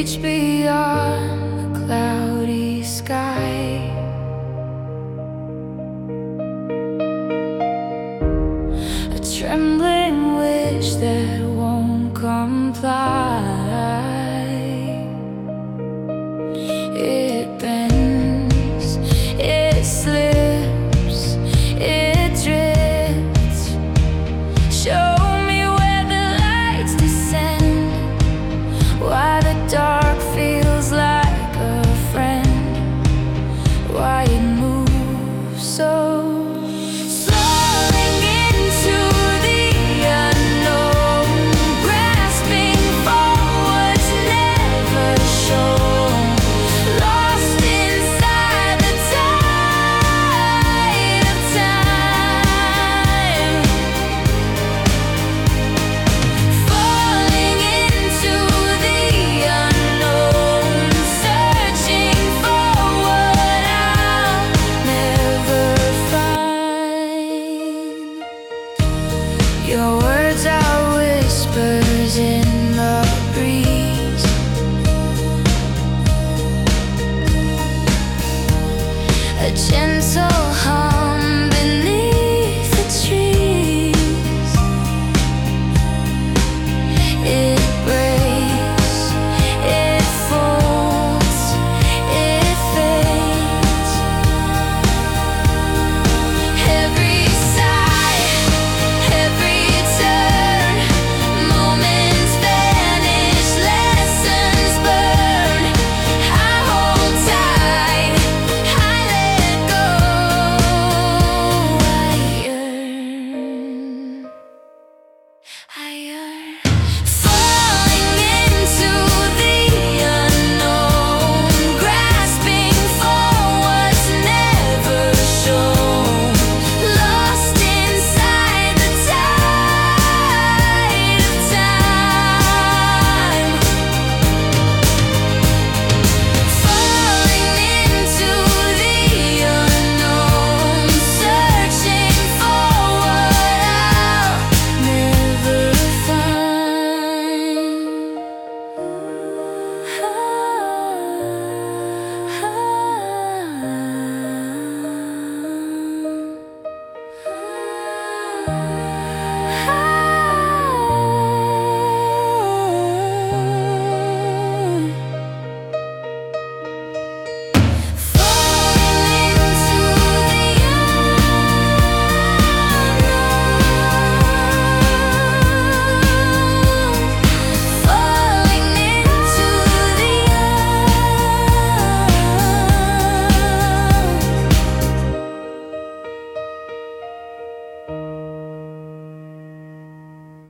reach beyond the cloudy sky. A trembling wish that won't comply. It bends, it slips, it drifts. Show me where the lights descend, why the dark feels like a friend, why it moves so your words are whispers in the breeze. A gentle